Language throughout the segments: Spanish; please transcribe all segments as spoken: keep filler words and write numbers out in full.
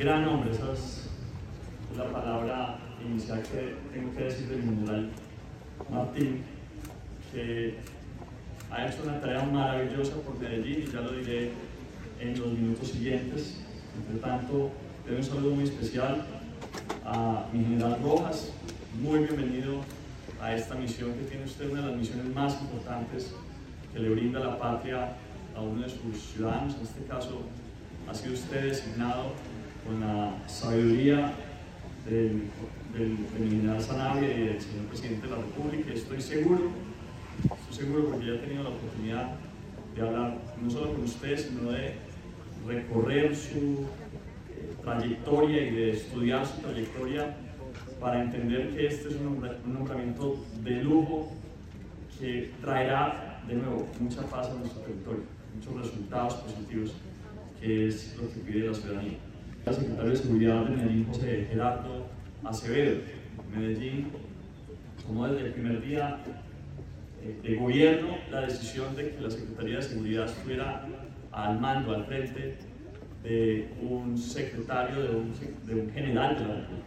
Gran hombre, esa es la palabra inicial que tengo que decir del general Martín, que ha hecho una tarea maravillosa por Medellín, y ya lo diré en los minutos siguientes. Entre tanto, doy un saludo muy especial a mi general Rojas. Muy bienvenido a esta misión que tiene usted, una de las misiones más importantes que le brinda la patria a uno de sus ciudadanos. En este caso, ha sido usted designado con la sabiduría del, del, del general Sanabria y del señor presidente de la República. Estoy seguro, estoy seguro porque ya he tenido la oportunidad de hablar no solo con usted, sino de recorrer su eh, trayectoria y de estudiar su trayectoria para entender que este es un, un nombramiento de lujo que traerá de nuevo mucha paz a nuestro territorio, muchos resultados positivos, que es lo que pide la ciudadanía. El secretario de Seguridad de Medellín, José Gerardo Acevedo. Medellín tomó desde el primer día eh, de gobierno la decisión de que la Secretaría de Seguridad estuviera al mando, al frente de un secretario, de un, de un general de la República.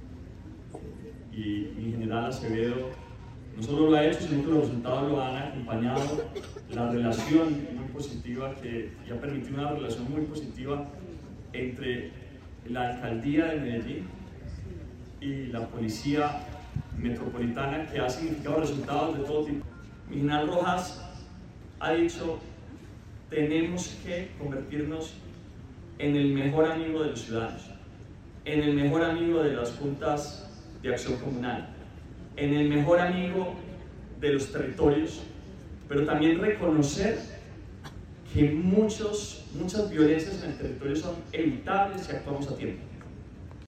Y mi general Acevedo no solo lo ha hecho, sino que los resultados lo han acompañado. La relación muy positiva que ya permitió una relación muy positiva entre la alcaldía de Medellín y la policía metropolitana, que ha significado resultados de todo tipo. Mi general Rojas ha dicho: tenemos que convertirnos en el mejor amigo de los ciudadanos, en el mejor amigo de las juntas de acción comunal, en el mejor amigo de los territorios, pero también reconocer que muchos, muchas violencias en el territorio son evitables si actuamos a tiempo.